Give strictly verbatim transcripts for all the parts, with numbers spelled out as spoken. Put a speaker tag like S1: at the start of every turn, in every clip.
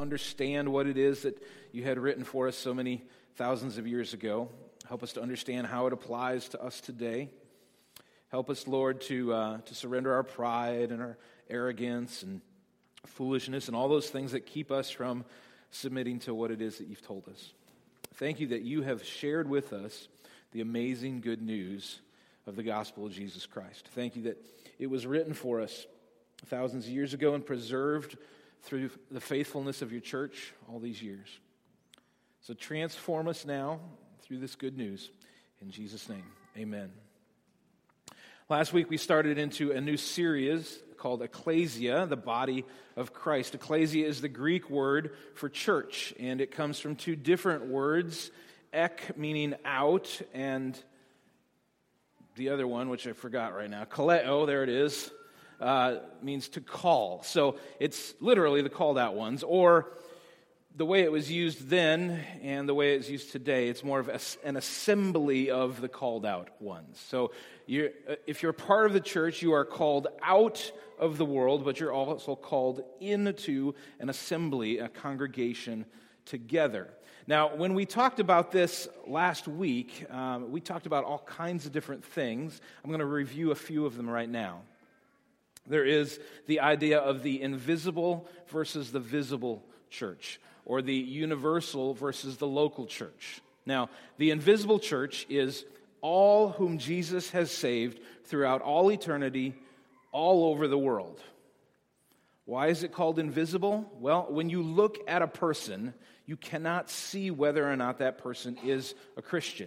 S1: understand what it is that you had written for us so many thousands of years ago. Help us to understand how it applies to us today. Help us, Lord, to uh, to surrender our pride and our arrogance and foolishness and all those things that keep us from submitting to what it is that you've told us. Thank you that you have shared with us the amazing good news of the gospel of Jesus Christ. Thank you that it was written for us thousands of years ago and preserved through the faithfulness of your church all these years. So transform us now through this good news. In Jesus' name, amen. Last week we started into a new series called Ecclesia, the body of Christ. Ecclesia is the Greek word for church, and it comes from two different words, ek meaning out, and the other one, which I forgot right now, kaleo, there it is, uh, means to call. So it's literally the called out ones, or the way it was used then and the way it's used today, it's more of a, an assembly of the called out ones. So you're, if you're part of the church, you are called out of the world, but you're also called into an assembly, a congregation together. Now, when we talked about this last week, um, we talked about all kinds of different things. I'm going to review a few of them right now. There is the idea of the invisible versus the visible church, or the universal versus the local church. Now, the invisible church is all whom Jesus has saved throughout all eternity, all over the world. Why is it called invisible? Well, when you look at a person, you cannot see whether or not that person is a Christian.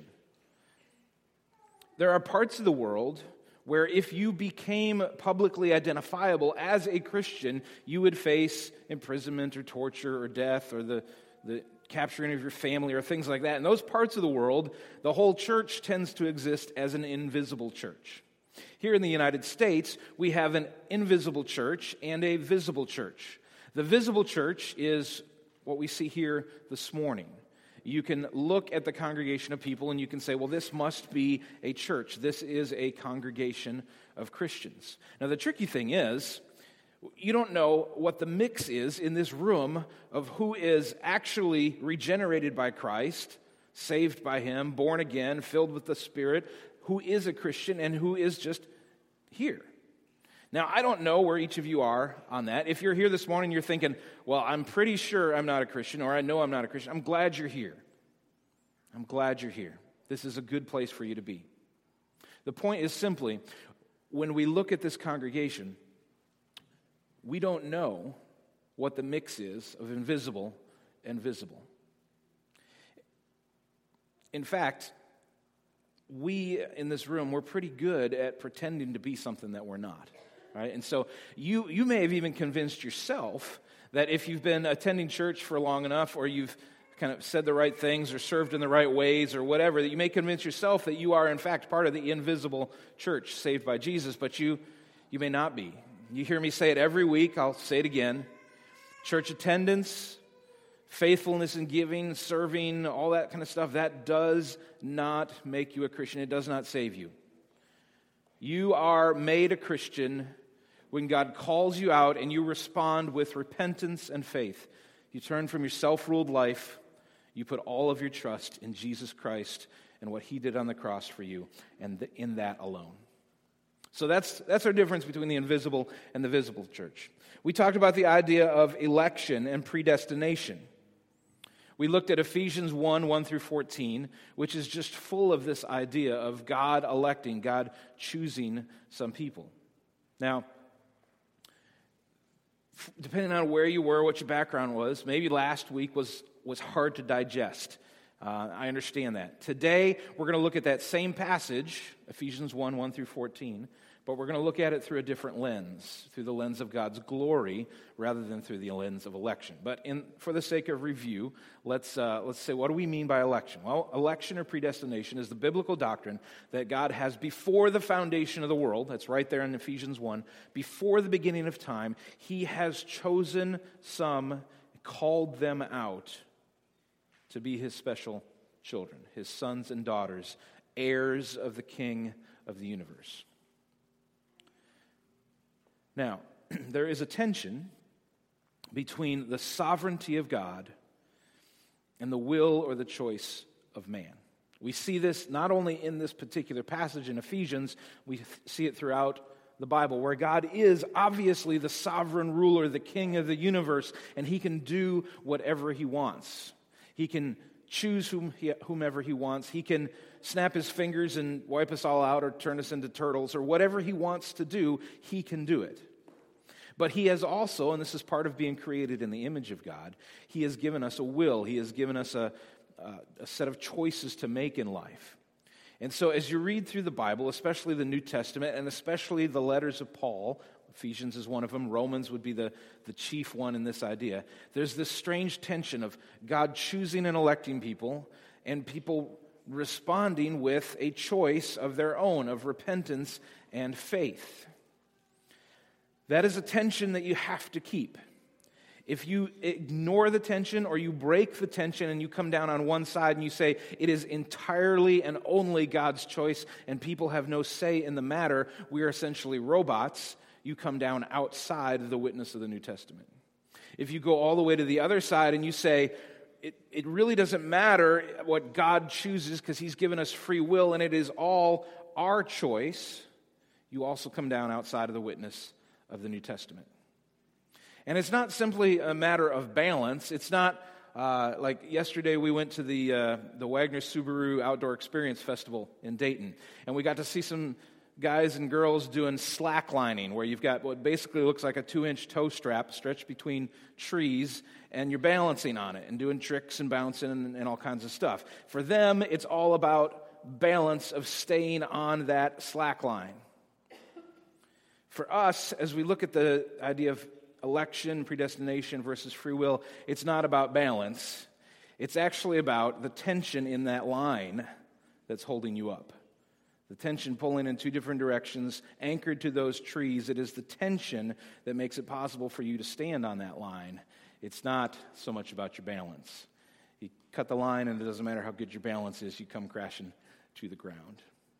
S1: There are parts of the world where if you became publicly identifiable as a Christian, you would face imprisonment or torture or death or the, the capturing of your family or things like that. In those parts of the world, the whole church tends to exist as an invisible church. Here in the United States, we have an invisible church and a visible church. The visible church is what we see here this morning. You can look at the congregation of people and you can say, well, this must be a church. This is a congregation of Christians. Now, the tricky thing is, you don't know what the mix is in this room of who is actually regenerated by Christ, saved by Him, born again, filled with the Spirit, who is a Christian and who is just here. Now, I don't know where each of you are on that. If you're here this morning, you're thinking, well, I'm pretty sure I'm not a Christian, or I know I'm not a Christian. I'm glad you're here. I'm glad you're here. This is a good place for you to be. The point is simply, when we look at this congregation, we don't know what the mix is of invisible and visible. In fact, we in this room, we're pretty good at pretending to be something that we're not. Right? And so you you may have even convinced yourself that if you've been attending church for long enough, or you've kind of said the right things or served in the right ways or whatever, that you may convince yourself that you are in fact part of the invisible church saved by Jesus, but you you may not be. You hear me say it every week, I'll say it again. Church attendance, faithfulness in giving, serving, all that kind of stuff, that does not make you a Christian. It does not save you. You are made a Christian when God calls you out and you respond with repentance and faith. You turn from your self-ruled life. You put all of your trust in Jesus Christ and what He did on the cross for you, and in that alone. So that's that's our difference between the invisible and the visible church. We talked about the idea of election and predestination. We looked at Ephesians one, one through fourteen, which is just full of this idea of God electing, God choosing some people. Now, depending on where you were, what your background was, maybe last week was, was hard to digest. Uh, I understand that. Today, we're going to look at that same passage, Ephesians one, one through fourteen, but we're going to look at it through a different lens, through the lens of God's glory, rather than through the lens of election. But in, for the sake of review, let's uh, let's say, what do we mean by election? Well, election or predestination is the biblical doctrine that God has, before the foundation of the world, that's right there in Ephesians one, before the beginning of time, He has chosen some, called them out to be His special children, His sons and daughters, heirs of the King of the universe. Now, there is a tension between the sovereignty of God and the will or the choice of man. We see this not only in this particular passage in Ephesians, we th- see it throughout the Bible, where God is obviously the sovereign ruler, the king of the universe, and he can do whatever he wants. He can choose whom he, whomever he wants. He can snap his fingers and wipe us all out or turn us into turtles, or whatever he wants to do, he can do it. But he has also, and this is part of being created in the image of God, he has given us a will. He has given us a, a, a set of choices to make in life. And so as you read through the Bible, especially the New Testament, and especially the letters of Paul, Ephesians is one of them, Romans would be the, the chief one in this idea, there's this strange tension of God choosing and electing people, and people responding with a choice of their own, of repentance and faith. That is a tension that you have to keep. If you ignore the tension or you break the tension and you come down on one side and you say it is entirely and only God's choice and people have no say in the matter, we are essentially robots, you come down outside of the witness of the New Testament. If you go all the way to the other side and you say it, it really doesn't matter what God chooses because he's given us free will and it is all our choice, you also come down outside of the witness of the New Testament. And it's not simply a matter of balance. It's not uh, like yesterday we went to the uh, the Wagner Subaru Outdoor Experience Festival in Dayton, and we got to see some guys and girls doing slacklining, where you've got what basically looks like a two-inch toe strap stretched between trees, and you're balancing on it and doing tricks and bouncing and, and all kinds of stuff. For them, it's all about balance of staying on that slack line. For us, as we look at the idea of election, predestination versus free will, it's not about balance. It's actually about the tension in that line that's holding you up. The tension pulling in two different directions, anchored to those trees. It is the tension that makes it possible for you to stand on that line. It's not so much about your balance. You cut the line and it doesn't matter how good your balance is, you come crashing to the ground.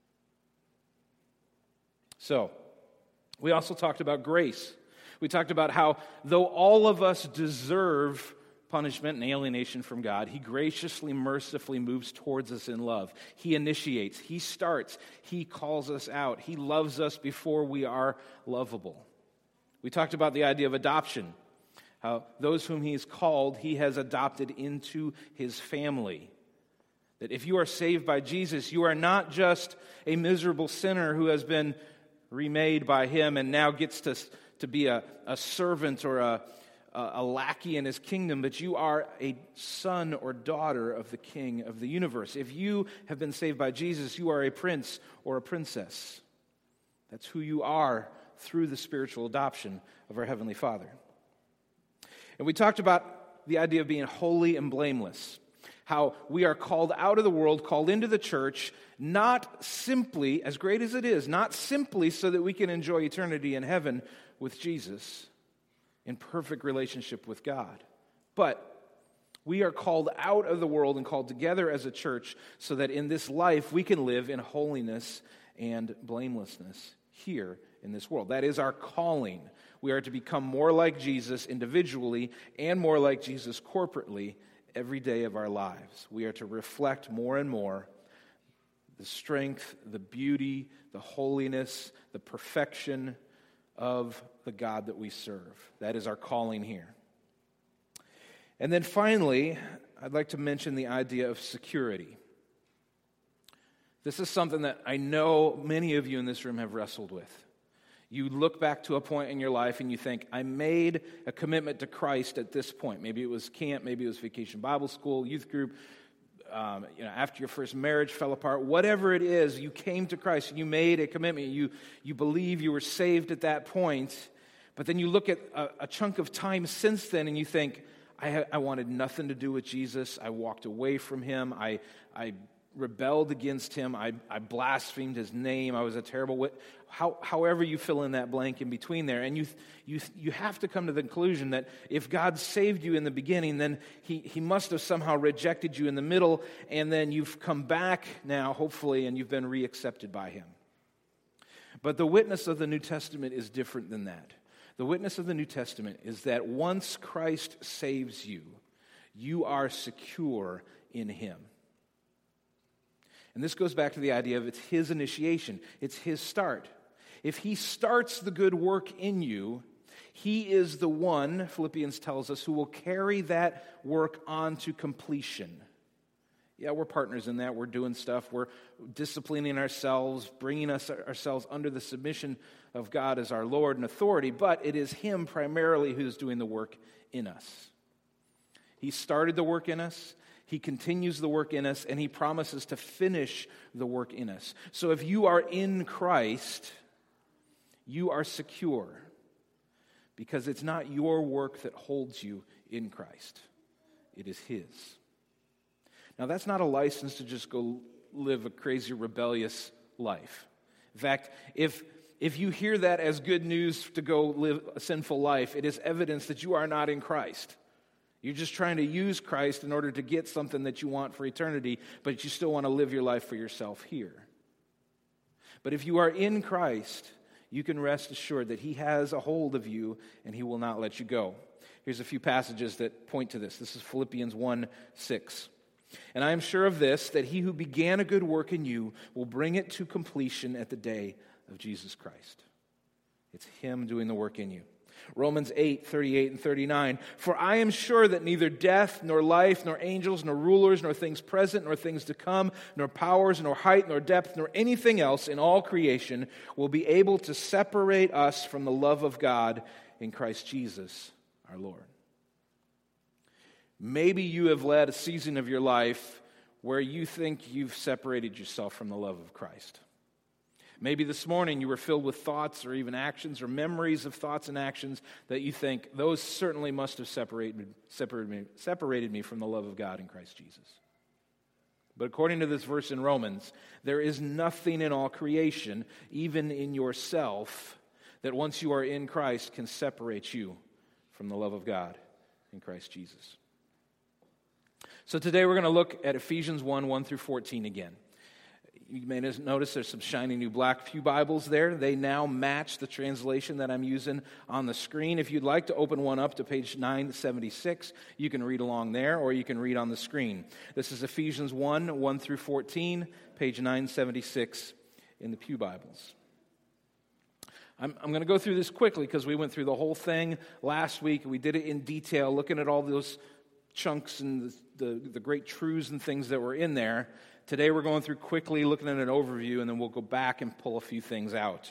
S1: So, we also talked about grace. We talked about how though all of us deserve punishment and alienation from God, he graciously, mercifully moves towards us in love. He initiates, he starts, he calls us out. He loves us before we are lovable. We talked about the idea of adoption, how those whom he has called, he has adopted into his family. That if you are saved by Jesus, you are not just a miserable sinner who has been remade by him and now gets to to be a, a servant or a, a lackey in his kingdom, but you are a son or daughter of the King of the universe. If you have been saved by Jesus, you are a prince or a princess. That's who you are through the spiritual adoption of our Heavenly Father. And we talked about the idea of being holy and blameless, how we are called out of the world, called into the church, not simply, as great as it is, not simply so that we can enjoy eternity in heaven with Jesus in perfect relationship with God. But we are called out of the world and called together as a church so that in this life we can live in holiness and blamelessness here in this world. That is our calling. We are to become more like Jesus individually and more like Jesus corporately every day of our lives. We are to reflect more and more the strength, the beauty, the holiness, the perfection of the God that we serve. That is our calling here. And then finally, I'd like to mention the idea of security. This is something that I know many of you in this room have wrestled with. You look back to a point in your life and you think, I made a commitment to Christ at this point. Maybe it was camp, maybe it was Vacation Bible School, youth group, Um, you know, after your first marriage fell apart, whatever it is, you came to Christ and you made a commitment. You you believe you were saved at that point, but then you look at a, a chunk of time since then and you think, I, ha- I wanted nothing to do with Jesus. I walked away from him. I I rebelled against him. I, I blasphemed his name. I was a terrible wit. How, however you fill in that blank in between there. And you you you have to come to the conclusion that if God saved you in the beginning, then he, he must have somehow rejected you in the middle, and then you've come back now, hopefully, and you've been reaccepted by him. But the witness of the New Testament is different than that. The witness of the New Testament is that once Christ saves you, you are secure in him. And this goes back to the idea of it's his initiation. It's his start. If he starts the good work in you, he is the one, Philippians tells us, who will carry that work on to completion. Yeah, we're partners in that. We're doing stuff. We're disciplining ourselves, bringing us ourselves under the submission of God as our Lord and authority, but it is him primarily who's doing the work in us. He started the work in us. He continues the work in us, and he promises to finish the work in us. So if you are in Christ, you are secure, because it's not your work that holds you in Christ. It is his. Now, that's not a license to just go live a crazy, rebellious life. In fact, if if you hear that as good news to go live a sinful life, it is evidence that you are not in Christ. You're just trying to use Christ in order to get something that you want for eternity, but you still want to live your life for yourself here. But if you are in Christ, you can rest assured that he has a hold of you and he will not let you go. Here's a few passages that point to this. This is Philippians one six. And I am sure of this, that he who began a good work in you will bring it to completion at the day of Jesus Christ. It's him doing the work in you. Romans eight, thirty-eight and thirty-nine. For I am sure that neither death, nor life, nor angels, nor rulers, nor things present, nor things to come, nor powers, nor height, nor depth, nor anything else in all creation will be able to separate us from the love of God in Christ Jesus our Lord. Maybe you have led a season of your life where you think you've separated yourself from the love of Christ. Maybe this morning you were filled with thoughts or even actions or memories of thoughts and actions that you think, those certainly must have separated, separated, me, separated me from the love of God in Christ Jesus. But according to this verse in Romans, there is nothing in all creation, even in yourself, that once you are in Christ can separate you from the love of God in Christ Jesus. So today we're going to look at Ephesians one, one through fourteen again. You may notice there's some shiny new black pew Bibles there. They now match the translation that I'm using on the screen. If you'd like to open one up to page nine seventy-six, you can read along there, or you can read on the screen. This is Ephesians one, one through fourteen, page nine seventy-six in the pew Bibles. I'm, I'm going to go through this quickly because we went through the whole thing last week. We did it in detail, looking at all those chunks and the, the, the great truths and things that were in there. Today we're going through quickly, looking at an overview, and then we'll go back and pull a few things out.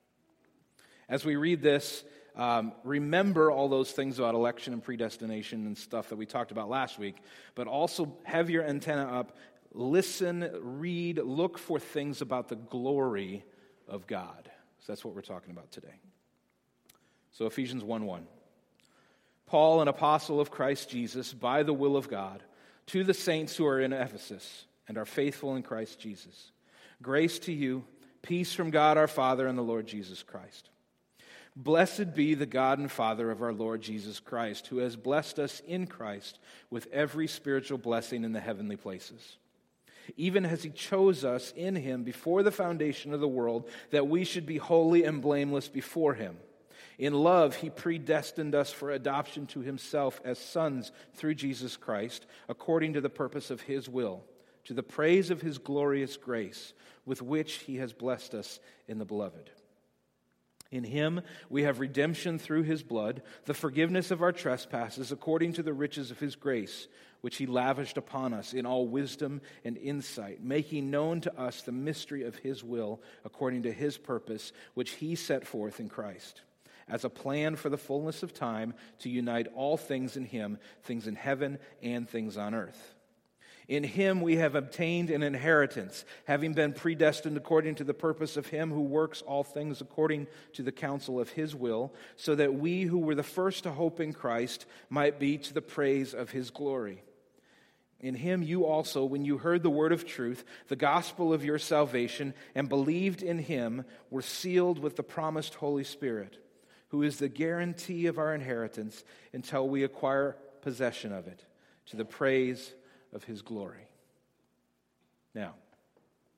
S1: As we read this, um, remember all those things about election and predestination and stuff that we talked about last week, but also have your antenna up, listen, read, look for things about the glory of God. So that's what we're talking about today. So Ephesians one one. Paul, an apostle of Christ Jesus, by the will of God, to the saints who are in Ephesus and are faithful in Christ Jesus. Grace to you, peace from God our Father and the Lord Jesus Christ. Blessed be the God and Father of our Lord Jesus Christ, who has blessed us in Christ with every spiritual blessing in the heavenly places, even as he chose us in him before the foundation of the world, that we should be holy and blameless before him. In love, he predestined us for adoption to himself as sons through Jesus Christ, according to the purpose of his will, to the praise of his glorious grace, with which he has blessed us in the Beloved. In him we have redemption through his blood, the forgiveness of our trespasses, according to the riches of his grace, which he lavished upon us in all wisdom and insight, making known to us the mystery of his will, according to his purpose, which he set forth in Christ, as a plan for the fullness of time, to unite all things in him, things in heaven and things on earth. In him we have obtained an inheritance, having been predestined according to the purpose of him who works all things according to the counsel of his will, so that we who were the first to hope in Christ might be to the praise of his glory. In him you also, when you heard the word of truth, the gospel of your salvation, and believed in him, were sealed with the promised Holy Spirit, who is the guarantee of our inheritance until we acquire possession of it, to the praise of his glory. Now,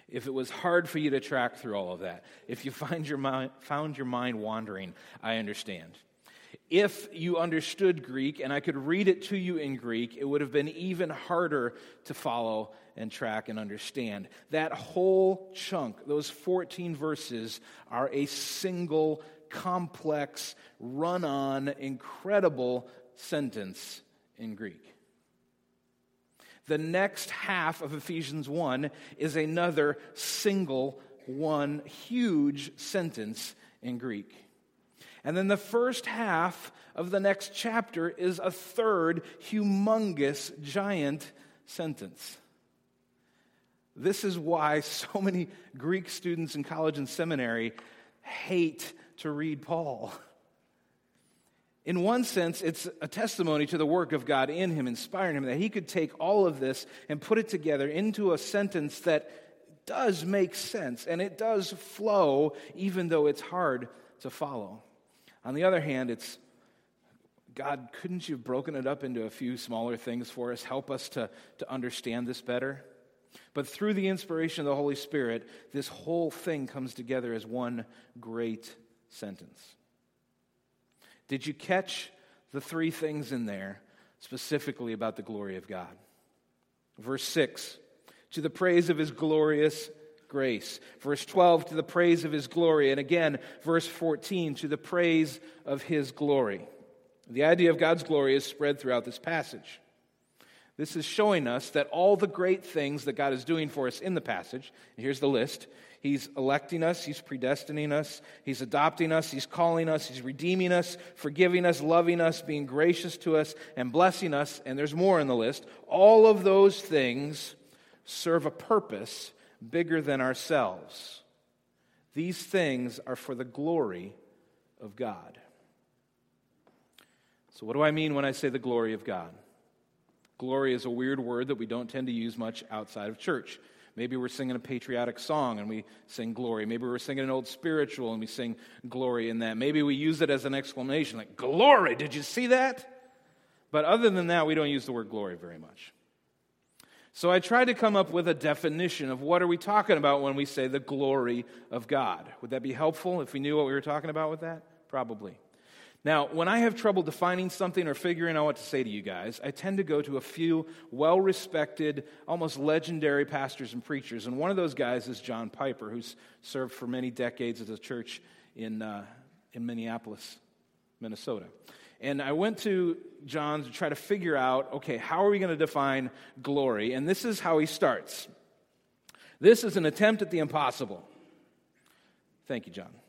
S1: If it was hard for you to track through all of that, if you find your mind, found your mind wandering, I understand. If you understood Greek and I could read it to you in Greek, it would have been even harder to follow and track and understand. That whole chunk, those fourteen verses, are a single, complex, run-on, incredible sentence in Greek. The next half of Ephesians one is another single, one huge sentence in Greek. And then the first half of the next chapter is a third, humongous, giant sentence. This is why so many Greek students in college and seminary hate to read Paul. In one sense, it's a testimony to the work of God in him, inspiring him, that he could take all of this and put it together into a sentence that does make sense, and it does flow, even though it's hard to follow. On the other hand, it's, God, couldn't you have broken it up into a few smaller things for us? Help us to, to understand this better. But through the inspiration of the Holy Spirit, this whole thing comes together as one great sentence. Did you catch the three things in there specifically about the glory of God? Verse six, to the praise of his glorious grace. Verse twelve, to the praise of his glory. And again, verse fourteen, to the praise of his glory. The idea of God's glory is spread throughout this passage. This is showing us that all the great things that God is doing for us in the passage, and here's the list. He's electing us, he's predestining us, he's adopting us, he's calling us, he's redeeming us, forgiving us, loving us, being gracious to us, and blessing us, and there's more in the list. All of those things serve a purpose bigger than ourselves. These things are for the glory of God. So what do I mean when I say the glory of God? Glory is a weird word that we don't tend to use much outside of church. Maybe we're singing a patriotic song and we sing glory. Maybe we're singing an old spiritual and we sing glory in that. Maybe we use it as an exclamation, like, glory, did you see that? But other than that, we don't use the word glory very much. So I tried to come up with a definition of what are we talking about when we say the glory of God. Would that be helpful if we knew what we were talking about with that? Probably. Now, when I have trouble defining something or figuring out what to say to you guys, I tend to go to a few well-respected, almost legendary pastors and preachers. And one of those guys is John Piper, who's served for many decades at a church in uh, in Minneapolis, Minnesota. And I went to John to try to figure out, okay, how are we going to define glory? And this is how he starts. This is an attempt at the impossible. Thank you, John.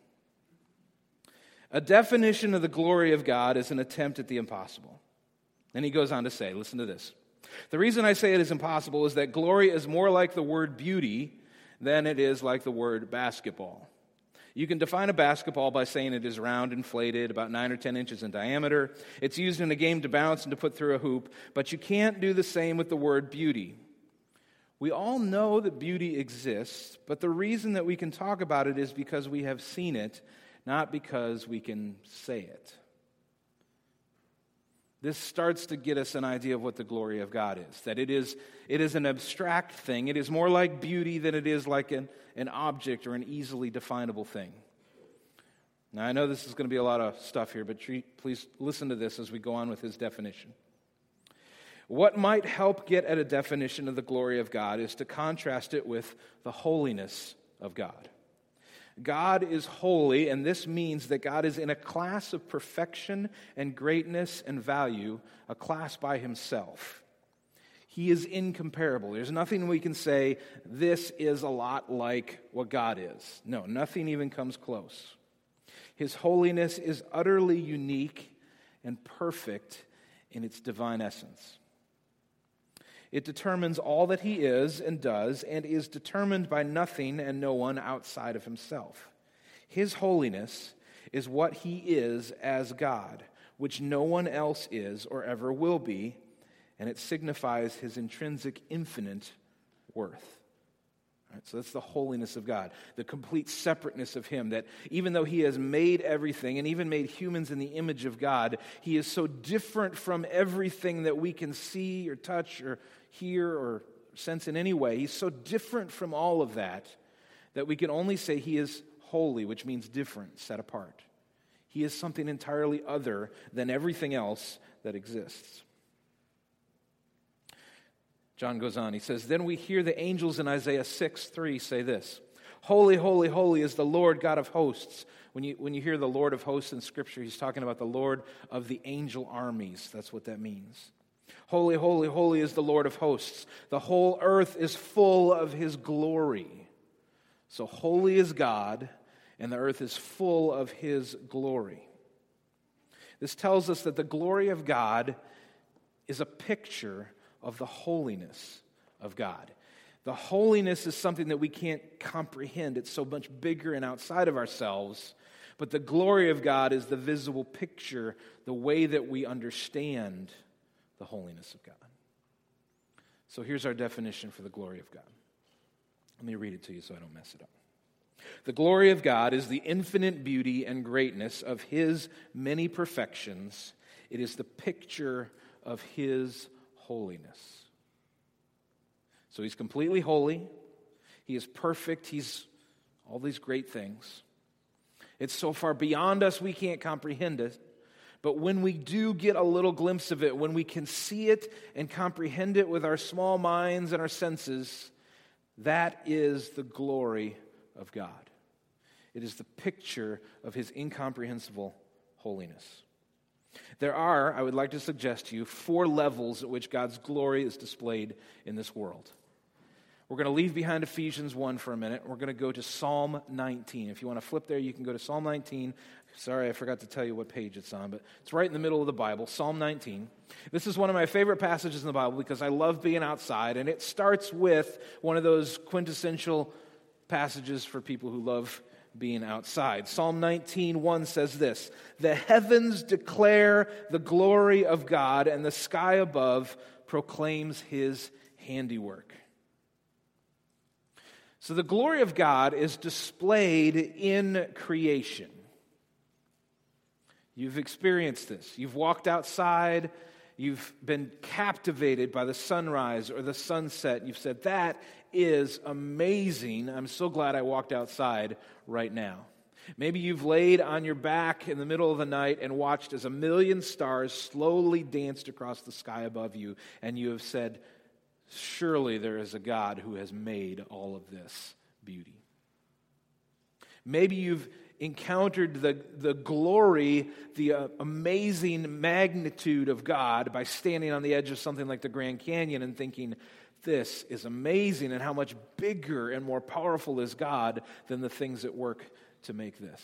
S1: A definition of the glory of God is an attempt at the impossible. And he goes on to say, listen to this. The reason I say it is impossible is that glory is more like the word beauty than it is like the word basketball. You can define a basketball by saying it is round, inflated, about nine or ten inches in diameter. It's used in a game to bounce and to put through a hoop, but you can't do the same with the word beauty. We all know that beauty exists, but the reason that we can talk about it is because we have seen it, not because we can say it. This starts to get us an idea of what the glory of God is, that it is it is an abstract thing. It is more like beauty than it is like an, an object or an easily definable thing. Now, I know this is going to be a lot of stuff here, but treat, please listen to this as we go on with his definition. What might help get at a definition of the glory of God is to contrast it with the holiness of God. God is holy, and this means that God is in a class of perfection and greatness and value, a class by himself. He is incomparable. There's nothing we can say, this is a lot like what God is. No, nothing even comes close. His holiness is utterly unique and perfect in its divine essence. It determines all that he is and does, and is determined by nothing and no one outside of himself. His holiness is what he is as God, which no one else is or ever will be, and it signifies his intrinsic infinite worth. All right, so that's the holiness of God, the complete separateness of him, that even though he has made everything and even made humans in the image of God, he is so different from everything that we can see or touch or hear or sense in any way. He's so different from all of that that we can only say he is holy, which means different, set apart. He is something entirely other than everything else that exists. John goes on, he says, then we hear the angels in Isaiah six three say this, holy, holy, holy is the Lord God of hosts. When you, when you hear the Lord of hosts in Scripture, he's talking about the Lord of the angel armies. That's what that means. Holy, holy, holy is the Lord of hosts. The whole earth is full of his glory. So holy is God, and the earth is full of his glory. This tells us that the glory of God is a picture of the holiness of God. The holiness is something that we can't comprehend. It's so much bigger and outside of ourselves. But the glory of God is the visible picture, the way that we understand the holiness of God. So here's our definition for the glory of God. Let me read it to you so I don't mess it up. The glory of God is the infinite beauty and greatness of his many perfections. It is the picture of his holiness. So he's completely holy. He is perfect. He's all these great things. It's so far beyond us we can't comprehend it. But when we do get a little glimpse of it, when we can see it and comprehend it with our small minds and our senses, that is the glory of God. It is the picture of his incomprehensible holiness. There are, I would like to suggest to you, four levels at which God's glory is displayed in this world. We're going to leave behind Ephesians one for a minute. We're going to go to Psalm nineteen. If you want to flip there, you can go to Psalm nineteen. Sorry, I forgot to tell you what page it's on, but it's right in the middle of the Bible, Psalm nineteen. This is one of my favorite passages in the Bible because I love being outside, and it starts with one of those quintessential passages for people who love being outside. Psalm nineteen one says this, the heavens declare the glory of God, and the sky above proclaims his handiwork. So the glory of God is displayed in creation. You've experienced this. You've walked outside. You've been captivated by the sunrise or the sunset. You've said, that is amazing. I'm so glad I walked outside right now. Maybe you've laid on your back in the middle of the night and watched as a million stars slowly danced across the sky above you, and you have said, surely there is a God who has made all of this beauty. Maybe you've encountered the, the glory, the uh, amazing magnitude of God by standing on the edge of something like the Grand Canyon and thinking, this is amazing, and how much bigger and more powerful is God than the things that work to make this.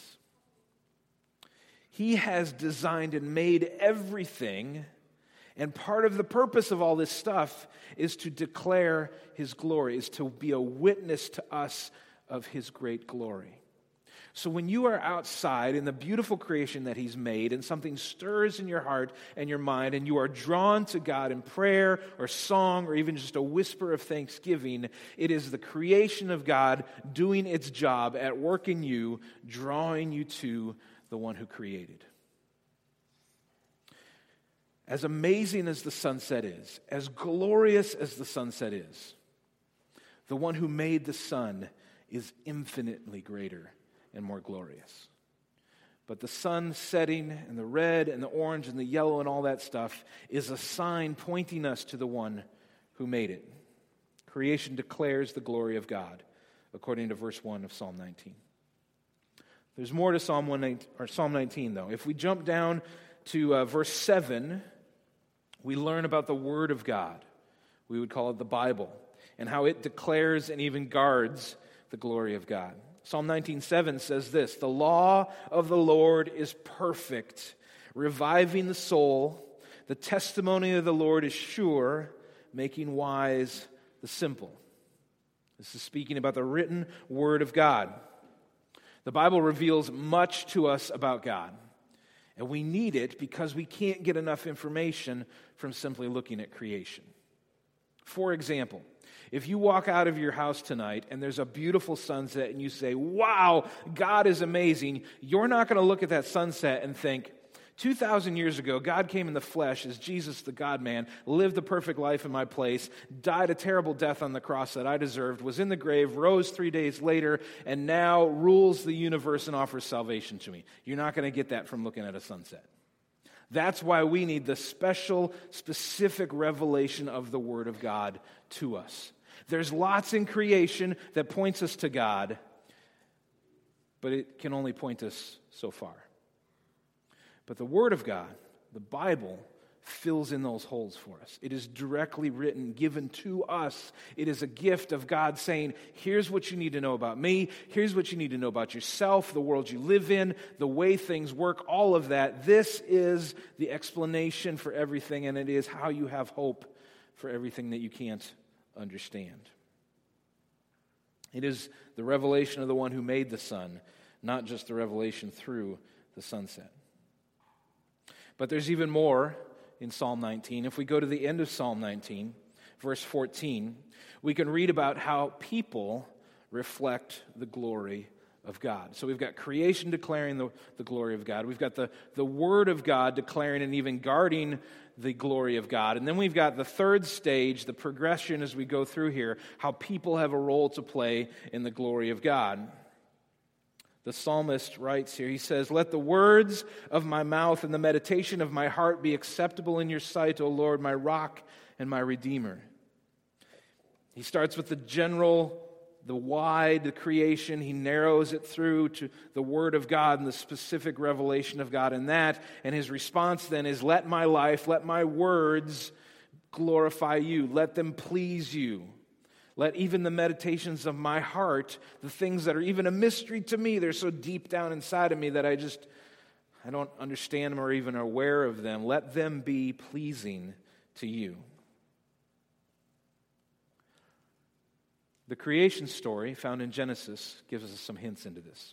S1: He has designed and made everything. And part of the purpose of all this stuff is to declare his glory, is to be a witness to us of his great glory. So when you are outside in the beautiful creation that he's made, and something stirs in your heart and your mind, and you are drawn to God in prayer or song or even just a whisper of thanksgiving, it is the creation of God doing its job at work in you, drawing you to the one who created. As amazing as the sunset is, as glorious as the sunset is, the one who made the sun is infinitely greater and more glorious. But the sun setting and the red and the orange and the yellow and all that stuff is a sign pointing us to the one who made it. Creation declares the glory of God, according to verse one of Psalm nineteen. There's more to Psalm one nineteen, or Psalm nineteen, though. If we jump down to uh, verse seven, we learn about the Word of God. We would call it the Bible, and how it declares and even guards the glory of God. Psalm nineteen seven says this, the law of the Lord is perfect, reviving the soul. The testimony of the Lord is sure, making wise the simple. This is speaking about the written Word of God. The Bible reveals much to us about God. And we need it because we can't get enough information from simply looking at creation. For example, if you walk out of your house tonight and there's a beautiful sunset and you say, wow, God is amazing, you're not going to look at that sunset and think, two thousand years ago, God came in the flesh as Jesus, the God-man, lived the perfect life in my place, died a terrible death on the cross that I deserved, was in the grave, rose three days later, and now rules the universe and offers salvation to me. You're not going to get that from looking at a sunset. That's why we need the special, specific revelation of the Word of God to us. There's lots in creation that points us to God, but it can only point us so far. But the Word of God, the Bible, fills in those holes for us. It is directly written, given to us. It is a gift of God saying, here's what you need to know about me. Here's what you need to know about yourself, the world you live in, the way things work, all of that. This is the explanation for everything, and it is how you have hope for everything that you can't understand. It is the revelation of the one who made the sun, not just the revelation through the sunset. But there's even more in Psalm nineteen. If we go to the end of Psalm nineteen, verse fourteen, we can read about how people reflect the glory of God. So we've got creation declaring the, the glory of God. We've got the, the Word of God declaring and even guarding the glory of God. And then we've got the third stage, the progression as we go through here, how people have a role to play in the glory of God. The psalmist writes here, he says, "Let the words of my mouth and the meditation of my heart be acceptable in your sight, O Lord, my rock and my redeemer." He starts with the general, the wide, the creation. He narrows it through to the Word of God and the specific revelation of God in that. And his response then is, let my life, let my words glorify you. Let them please you. Let even the meditations of my heart, the things that are even a mystery to me, they're so deep down inside of me that I just, I don't understand them or even aware of them. Let them be pleasing to you. The creation story found in Genesis gives us some hints into this.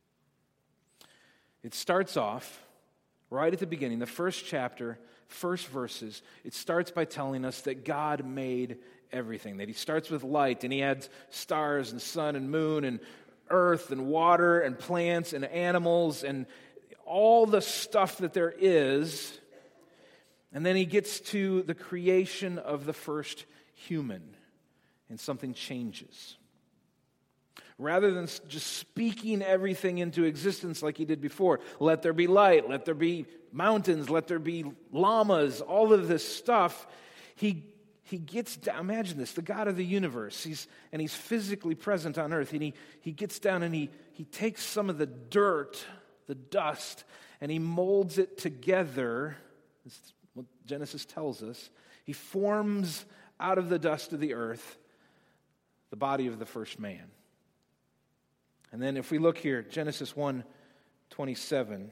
S1: It starts off right at the beginning, the first chapter, first verses. It starts by telling us that God made everything, that he starts with light and he adds stars and sun and moon and earth and water and plants and animals and all the stuff that there is. And then he gets to the creation of the first human, and something changes. Rather than just speaking everything into existence like he did before, let there be light, let there be mountains, let there be llamas, all of this stuff, he He gets down, imagine this, the God of the universe, he's, and he's physically present on earth, and he, he gets down and he, he takes some of the dirt, the dust, and he molds it together. This is what Genesis tells us. He forms out of the dust of the earth the body of the first man. And then if we look here, Genesis one twenty-seven,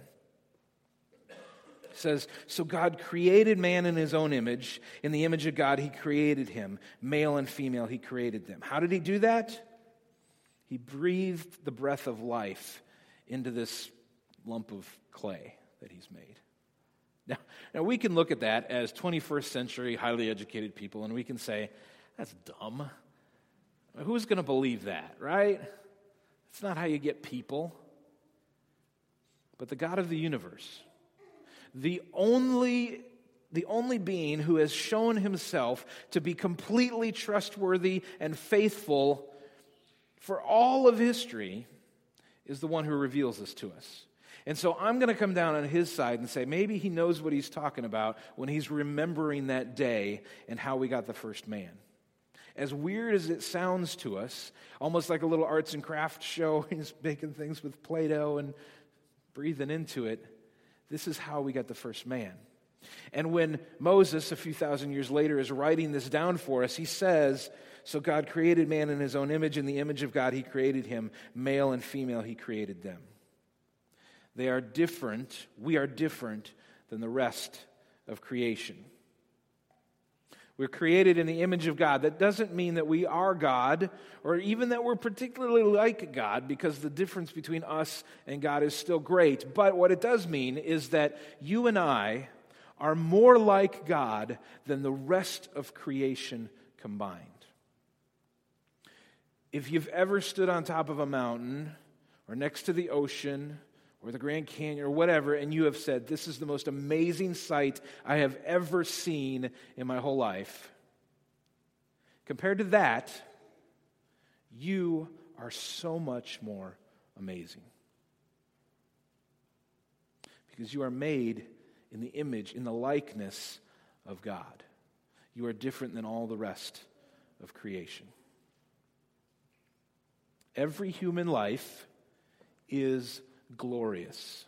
S1: it says, "So God created man in his own image. In the image of God, he created him. Male and female, he created them." How did he do that? He breathed the breath of life into this lump of clay that he's made. Now, now we can look at that as twenty-first century, highly educated people, and we can say, that's dumb. Who's going to believe that, right? It's not how you get people. But the God of the universe, The only, the only being who has shown himself to be completely trustworthy and faithful for all of history, is the one who reveals this to us. And so I'm going to come down on his side and say maybe he knows what he's talking about when he's remembering that day and how we got the first man. As weird as it sounds to us, almost like a little arts and crafts show, he's making things with Play-Doh and breathing into it, this is how we got the first man. And when Moses, a few thousand years later, is writing this down for us, he says, "So God created man in his own image. In the image of God, he created him. Male and female, he created them." They are different. We are different than the rest of creation. We're created in the image of God. That doesn't mean that we are God or even that we're particularly like God, because the difference between us and God is still great. But what it does mean is that you and I are more like God than the rest of creation combined. If you've ever stood on top of a mountain or next to the ocean or the Grand Canyon or whatever, and you have said, this is the most amazing sight I have ever seen in my whole life. Compared to that, you are so much more amazing. Because you are made in the image, in the likeness of God. You are different than all the rest of creation. Every human life is glorious.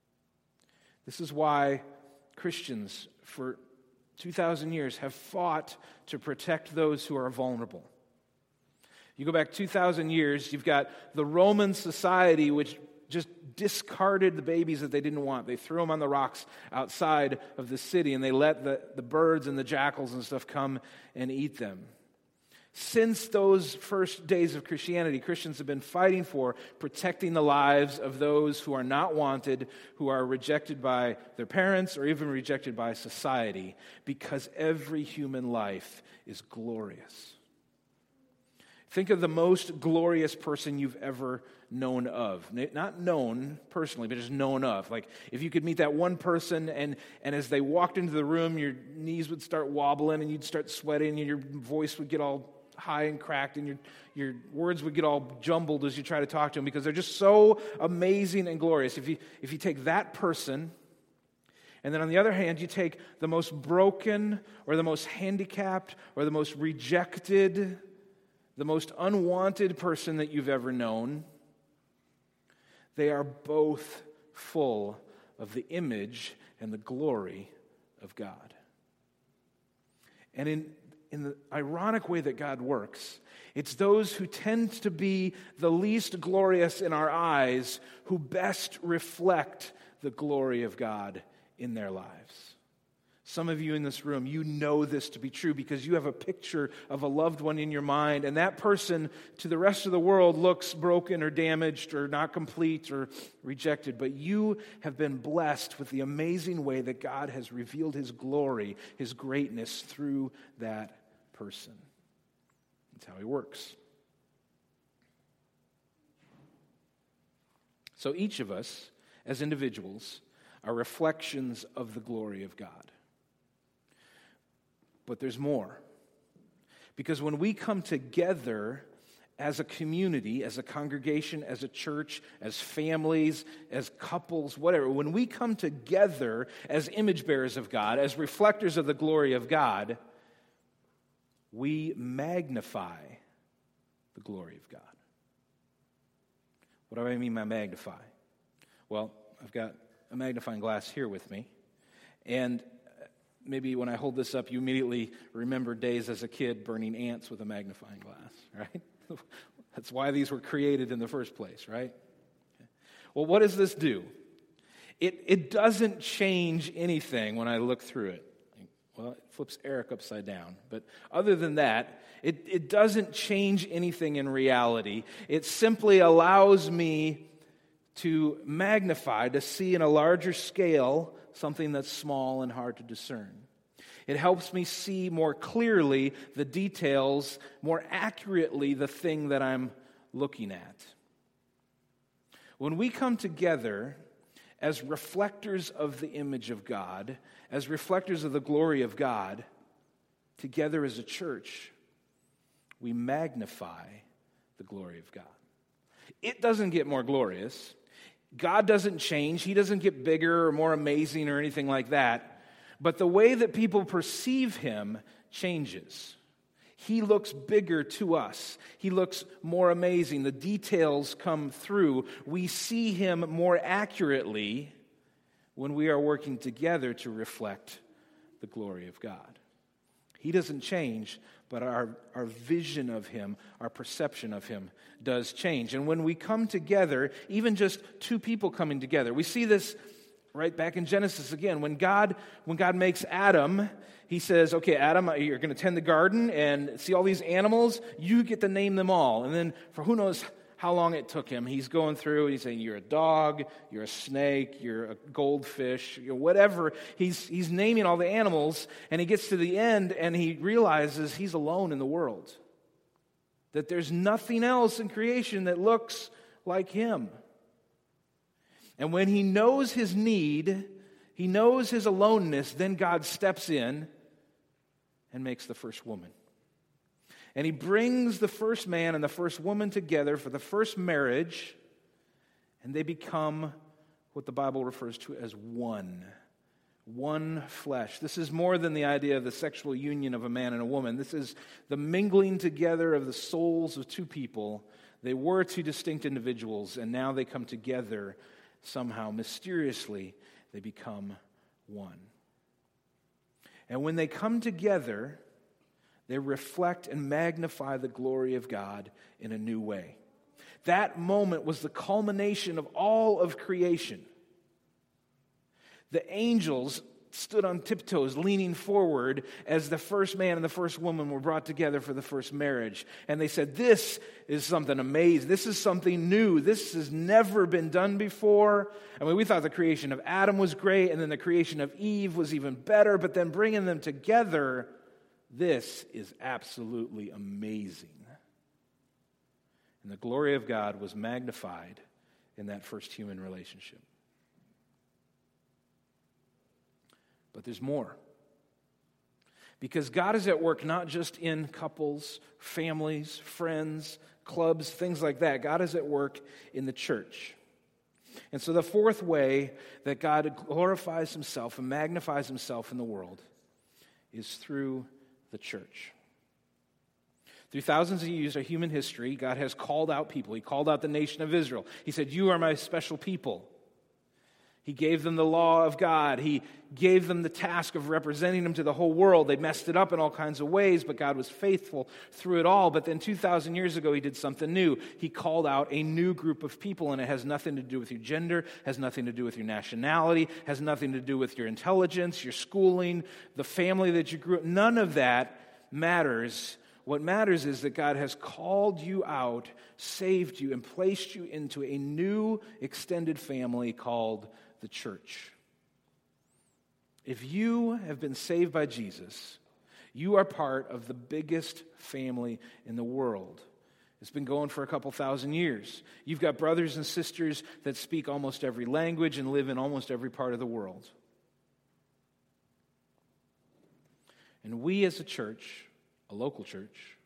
S1: This is why Christians for two thousand years have fought to protect those who are vulnerable. You go back two thousand years, you've got the Roman society which just discarded the babies that they didn't want. They threw them on the rocks outside of the city, and they let the, the birds and the jackals and stuff come and eat them. Since those first days of Christianity, Christians have been fighting for protecting the lives of those who are not wanted, who are rejected by their parents or even rejected by society, because every human life is glorious. Think of the most glorious person you've ever known of. Not known personally, but just known of. Like if you could meet that one person and, and as they walked into the room, your knees would start wobbling and you'd start sweating and your voice would get all high and cracked and your, your words would get all jumbled as you try to talk to them because they're just so amazing and glorious. If you, if you take that person, and then on the other hand, you take the most broken or the most handicapped or the most rejected, the most unwanted person that you've ever known, they are both full of the image and the glory of God. And in, in the ironic way that God works, it's those who tend to be the least glorious in our eyes who best reflect the glory of God in their lives. Some of you in this room, you know this to be true because you have a picture of a loved one in your mind, and that person to the rest of the world looks broken or damaged or not complete or rejected. But you have been blessed with the amazing way that God has revealed His glory, His greatness through that person. That's how He works. So each of us, as individuals, are reflections of the glory of God. But there's more. Because when we come together as a community, as a congregation, as a church, as families, as couples, whatever, when we come together as image bearers of God, as reflectors of the glory of God, we magnify the glory of God. What do I mean by magnify? Well, I've got a magnifying glass here with me, and maybe when I hold this up, you immediately remember days as a kid burning ants with a magnifying glass, right? That's why these were created in the first place, right? Well, what does this do? It, it doesn't change anything when I look through it. Well, it flips Eric upside down. But other than that, it, it doesn't change anything in reality. It simply allows me to magnify, to see in a larger scale something that's small and hard to discern. It helps me see more clearly the details, more accurately the thing that I'm looking at. When we come together as reflectors of the image of God, as reflectors of the glory of God, together as a church, we magnify the glory of God. It doesn't get more glorious. God doesn't change. He doesn't get bigger or more amazing or anything like that. But the way that people perceive Him changes. He looks bigger to us. He looks more amazing. The details come through. We see Him more accurately when we are working together to reflect the glory of God. He doesn't change, but our, our vision of Him, our perception of Him does change. And when we come together, even just two people coming together, we see this right back in Genesis again. When God, when God makes Adam, He says, okay, Adam, you're going to tend the garden and see all these animals. You get to name them all. And then for who knows how long it took him, he's going through and he's saying, you're a dog, you're a snake, you're a goldfish, you're whatever. He's, he's naming all the animals, and he gets to the end and he realizes he's alone in the world. That there's nothing else in creation that looks like him. And when he knows his need, he knows his aloneness, then God steps in and makes the first woman. And he brings the first man and the first woman together for the first marriage, and they become what the Bible refers to as one. One flesh. This is more than the idea of the sexual union of a man and a woman. This is the mingling together of the souls of two people. They were two distinct individuals, and now they come together somehow, mysteriously, they become one. And when they come together, they reflect and magnify the glory of God in a new way. That moment was the culmination of all of creation. The angels stood on tiptoes, leaning forward as the first man and the first woman were brought together for the first marriage. And they said, this is something amazing. This is something new. This has never been done before. I mean, we thought the creation of Adam was great, and then the creation of Eve was even better, but then bringing them together, this is absolutely amazing. And the glory of God was magnified in that first human relationship. But there's more. Because God is at work not just in couples, families, friends, clubs, things like that. God is at work in the church. And so the fourth way that God glorifies himself and magnifies himself in the world is through the church. Through thousands of years of human history, God has called out people. He called out the nation of Israel. He said, you are my special people. He gave them the law of God. He gave them the task of representing him to the whole world. They messed it up in all kinds of ways, but God was faithful through it all. But then two thousand years ago, he did something new. He called out a new group of people, and it has nothing to do with your gender, has nothing to do with your nationality, has nothing to do with your intelligence, your schooling, the family that you grew up. None of that matters. What matters is that God has called you out, saved you, and placed you into a new extended family called the church. If you have been saved by Jesus, you are part of the biggest family in the world. It's been going for a couple thousand years. You've got brothers and sisters that speak almost every language and live in almost every part of the world. And we as a church, a local church,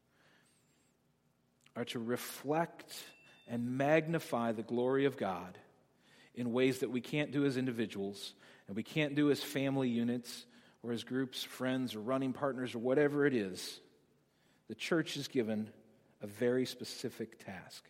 S1: are to reflect and magnify the glory of God in ways that we can't do as individuals, and we can't do as family units, or as groups, friends, or running partners, or whatever it is. The church is given a very specific task.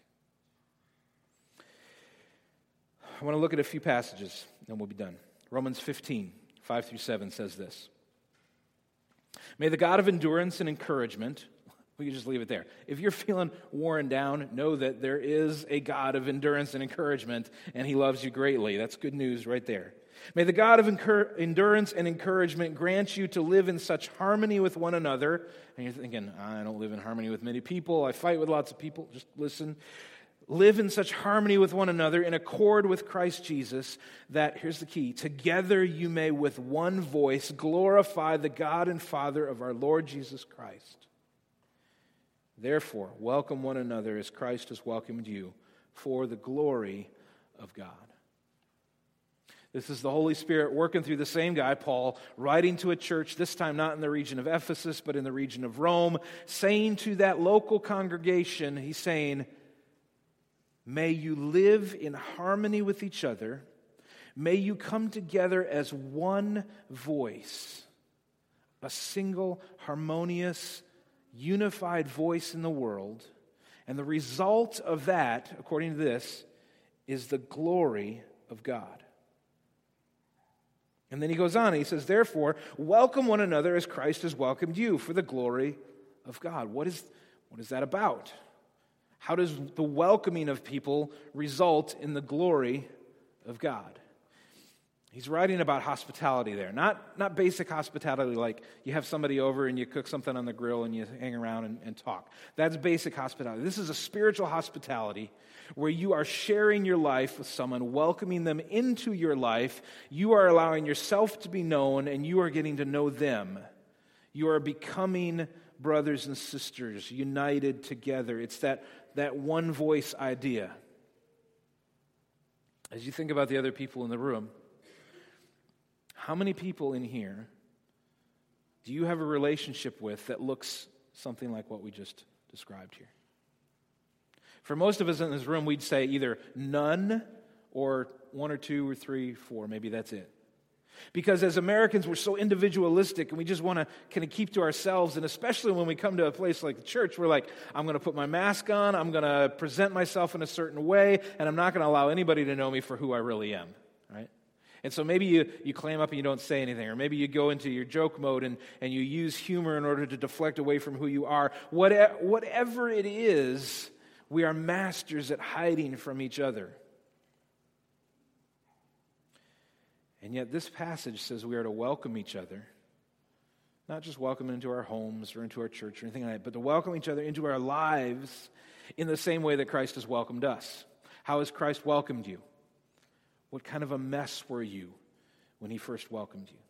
S1: I want to look at a few passages, and we'll be done. Romans fifteen, five through seven says this. May the God of endurance and encouragement, we can just leave it there. If you're feeling worn down, know that there is a God of endurance and encouragement, and he loves you greatly. That's good news right there. May the God of incur- endurance and encouragement grant you to live in such harmony with one another. And you're thinking, I don't live in harmony with many people. I fight with lots of people. Just listen. Live in such harmony with one another, in accord with Christ Jesus, that, here's the key, together you may with one voice glorify the God and Father of our Lord Jesus Christ. Therefore, welcome one another as Christ has welcomed you, for the glory of God. This is the Holy Spirit working through the same guy, Paul, writing to a church, this time not in the region of Ephesus, but in the region of Rome, saying to that local congregation, he's saying, may you live in harmony with each other. May you come together as one voice, a single, harmonious, unified voice in the world. And the result of that, according to this, is the glory of God. And then he goes on and he says, therefore, welcome one another as Christ has welcomed you for the glory of God. What is, what is that about? How does the welcoming of people result in the glory of God? He's writing about hospitality there. Not, not basic hospitality like you have somebody over and you cook something on the grill and you hang around and, and talk. That's basic hospitality. This is a spiritual hospitality where you are sharing your life with someone, welcoming them into your life. You are allowing yourself to be known and you are getting to know them. You are becoming brothers and sisters, united together. It's that, that one voice idea. as you think about the other people in the room, how many people in here do you have a relationship with that looks something like what we just described here? For most of us in this room, we'd say either none or one or two or three, four, maybe that's it. Because as Americans, we're so individualistic and we just want to kind of keep to ourselves. And especially when we come to a place like the church, we're like, I'm going to put my mask on, I'm going to present myself in a certain way, and I'm not going to allow anybody to know me for who I really am, right? And so maybe you, you clam up and you don't say anything, or maybe you go into your joke mode and, and you use humor in order to deflect away from who you are. What, whatever it is, we are masters at hiding from each other. And yet this passage says we are to welcome each other, not just welcome into our homes or into our church or anything like that, but to welcome each other into our lives in the same way that Christ has welcomed us. How has Christ welcomed you? What kind of a mess were you when he first welcomed you?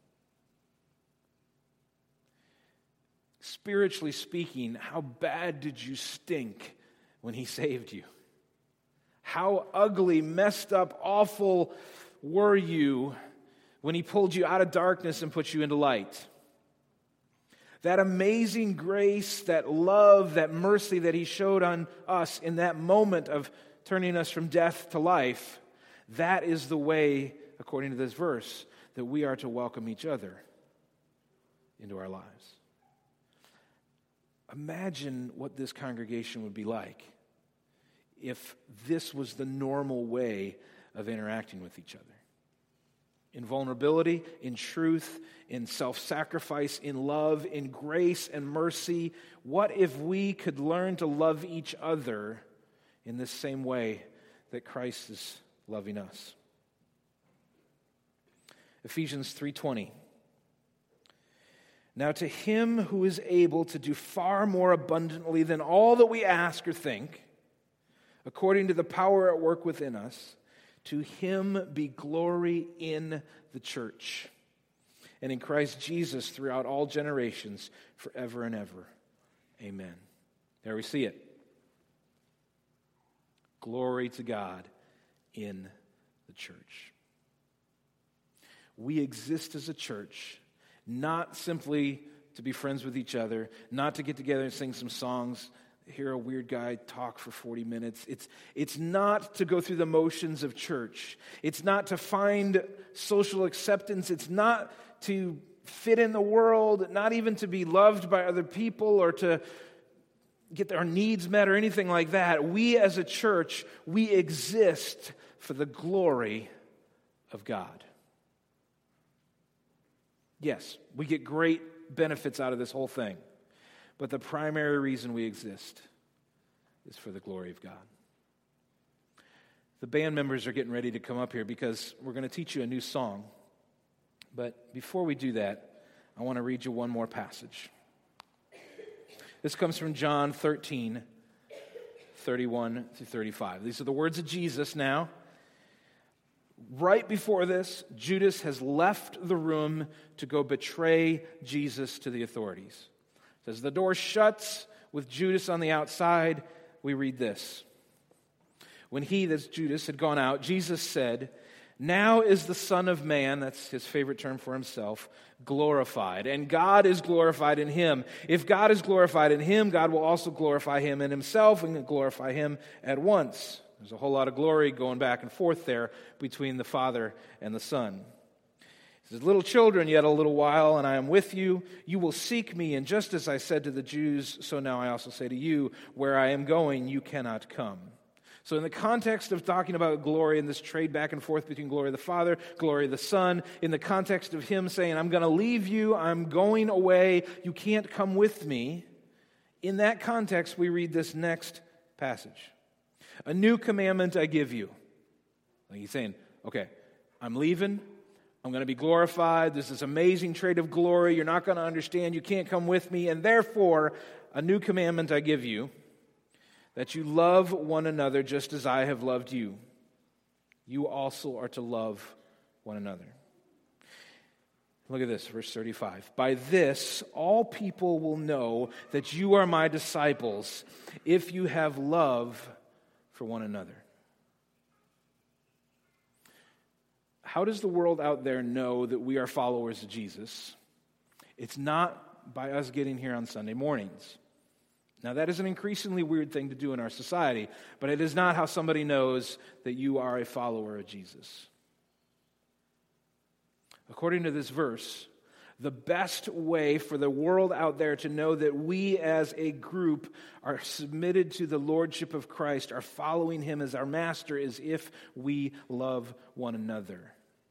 S1: Spiritually speaking, how bad did you stink when he saved you? How ugly, messed up, awful were you when he pulled you out of darkness and put you into light? That amazing grace, that love, that mercy that he showed on us in that moment of turning us from death to life, that is the way, according to this verse, that we are to welcome each other into our lives. Imagine what this congregation would be like if this was the normal way of interacting with each other. In vulnerability, in truth, in self-sacrifice, in love, in grace and mercy. What if we could learn to love each other in this same way that Christ is loving us? Ephesians three twenty. Now to him who is able to do far more abundantly than all that we ask or think, according to the power at work within us, to him be glory in the church and in Christ Jesus throughout all generations, forever and ever. Amen. There we see it. Glory to God in the church. We exist as a church, not simply to be friends with each other, not to get together and sing some songs, hear a weird guy talk for forty minutes. It's, it's not to go through the motions of church. It's not to find social acceptance. It's not to fit in the world, not even to be loved by other people or to get our needs met or anything like that. We as a church, we exist for the glory of God. Yes, we get great benefits out of this whole thing. But the primary reason we exist is for the glory of God. The band members are getting ready to come up here because we're going to teach you a new song. But before we do that, I want to read you one more passage. This comes from John thirteen, thirty-one through thirty-five. These are the words of Jesus now. Right before this, Judas has left the room to go betray Jesus to the authorities. As the door shuts with Judas on the outside, we read this. When he, that's Judas, had gone out, Jesus said, "Now is the Son of Man," that's his favorite term for himself, "glorified, and God is glorified in him. If God is glorified in him, God will also glorify him in himself and glorify him at once." There's a whole lot of glory going back and forth there between the Father and the Son. He says, "Little children, yet a little while, and I am with you. You will seek me, and just as I said to the Jews, so now I also say to you, where I am going, you cannot come." So in the context of talking about glory and this trade back and forth between glory of the Father, glory of the Son, in the context of him saying, "I'm going to leave you, I'm going away, you can't come with me," in that context, we read this next passage. "A new commandment I give you." Like he's saying, okay, I'm leaving, I'm going to be glorified, there's this amazing trade of glory, you're not going to understand, you can't come with me, and therefore, a new commandment I give you, that you love one another just as I have loved you. You also are to love one another. Look at this, verse thirty-five. "By this, all people will know that you are my disciples, if you have love for one another." how does the world out there know that we are followers of Jesus? It's not by us getting here on Sunday mornings. Now, that is an increasingly weird thing to do in our society, but it is not how somebody knows that you are a follower of Jesus. According to this verse, the best way for the world out there to know that we as a group are submitted to the lordship of Christ, are following him as our master, is if we love one another.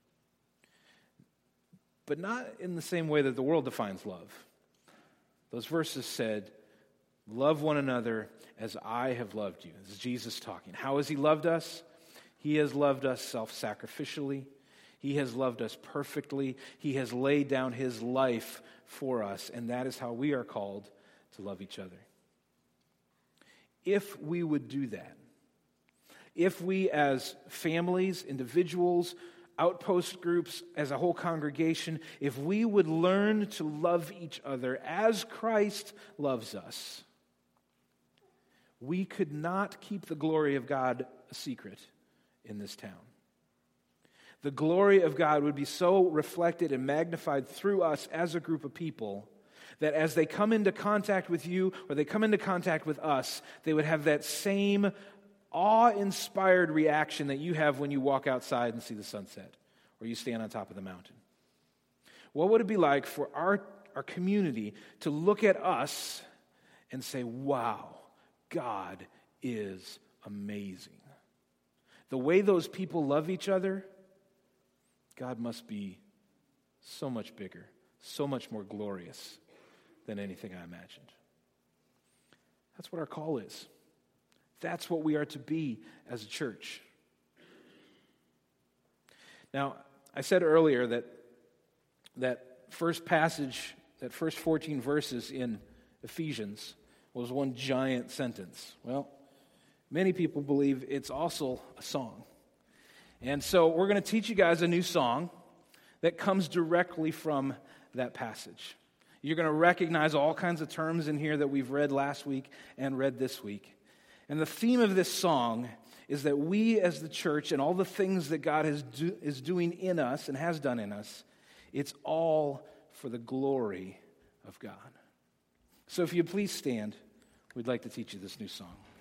S1: But not in the same way that the world defines love. Those verses said, love one another as I have loved you. This is Jesus talking. How has he loved us? He has loved us self-sacrificially. He has loved us perfectly. He has laid down his life for us, and that is how we are called to love each other. If we would do that, if we as families, individuals, outpost groups, as a whole congregation, if we would learn to love each other as Christ loves us, we could not keep the glory of God a secret in this town. The glory of God would be so reflected and magnified through us as a group of people that as they come into contact with you or they come into contact with us, they would have that same awe-inspired reaction that you have when you walk outside and see the sunset or you stand on top of the mountain. What would it be like for our, our community to look at us and say, wow, God is amazing. The way those people love each other, God must be so much bigger, so much more glorious than anything I imagined. That's what our call is. That's what we are to be as a church. Now, I said earlier that that first passage, that first fourteen verses in Ephesians was one giant sentence. Well, many people believe it's also a song. And so we're going to teach you guys a new song that comes directly from that passage. You're going to recognize all kinds of terms in here that we've read last week and read this week. And the theme of this song is that we as the church and all the things that God is, do, is doing in us and has done in us, it's all for the glory of God. So if you please stand, we'd like to teach you this new song.